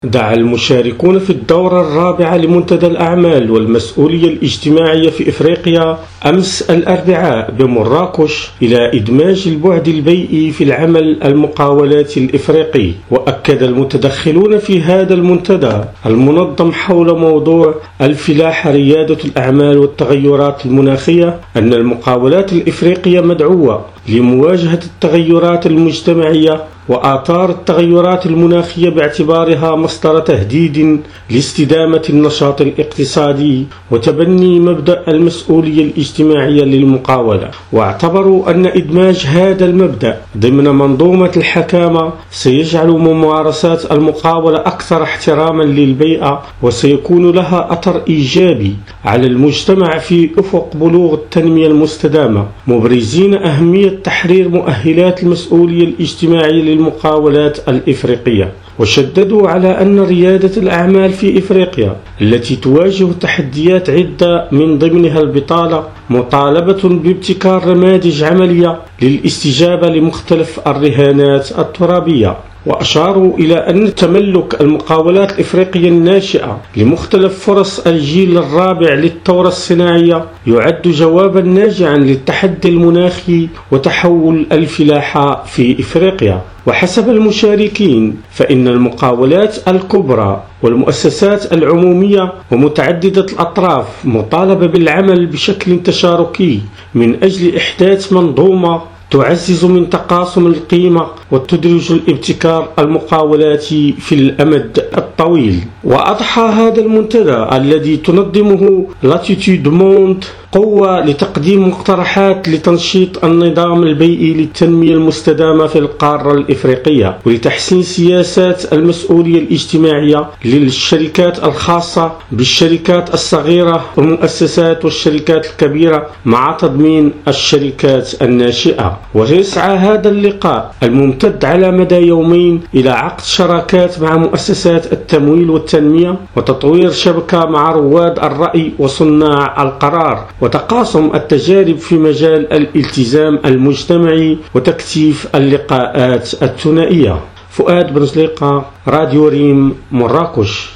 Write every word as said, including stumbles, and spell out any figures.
دعا المشاركون في الدورة الرابعة لمنتدى الأعمال والمسؤولية الاجتماعية في إفريقيا أمس الأربعاء بمراكش إلى إدماج البعد البيئي في العمل المقاولاتي الإفريقي. وأكد المتدخلون في هذا المنتدى المنظم حول موضوع الفلاحة ريادة الأعمال والتغيرات المناخية أن المقاولات الإفريقية مدعوة لمواجهة التغيرات المجتمعية وآثار التغيرات المناخية باعتبارها مصدر تهديد لاستدامة النشاط الاقتصادي وتبني مبدأ المسؤولية الاجتماعية للمقاولة. واعتبروا أن إدماج هذا المبدأ ضمن منظومة الحكامة سيجعل ممارسات المقاولة أكثر احتراما للبيئة وسيكون لها أثر إيجابي على المجتمع في أفق بلوغ التنمية المستدامة، مبرزين أهمية تحرير مؤهلات المسؤولية الاجتماعية للمقاولات الإفريقية. وشددوا على أن ريادة الأعمال في إفريقيا التي تواجه تحديات عدة من ضمنها البطالة مطالبة بابتكار نماذج عملية للاستجابة لمختلف الرهانات الترابية. وأشاروا إلى أن تملك المقاولات الإفريقية الناشئة لمختلف فرص الجيل الرابع للثورة الصناعية يعد جوابا ناجعا للتحدي المناخي وتحول الفلاحة في إفريقيا. وحسب المشاركين فإن المقاولات الكبرى والمؤسسات العمومية ومتعددة الأطراف مطالبة بالعمل بشكل تشاركي من أجل إحداث منظومة تعزز من تقاسم القيمة وتدرج الابتكار المقاولاتي في الأمد الطويل. وأضحى هذا المنتدى الذي تنظمه لاتيتود موند قوة لتقديم مقترحات لتنشيط النظام البيئي للتنمية المستدامة في القارة الإفريقية ولتحسين سياسات المسؤولية الاجتماعية للشركات الخاصة بالشركات الصغيرة والمؤسسات والشركات الكبيرة مع تضمين الشركات الناشئة. ويسعى هذا اللقاء الممتد على مدى يومين إلى عقد شراكات مع مؤسسات التمويل والتنمية وتطوير شبكة مع رواد الرأي وصناع القرار وتقاسم التجارب في مجال الالتزام المجتمعي وتكثيف اللقاءات الثنائية. فؤاد بن زليقة، راديو ريم، مراكش.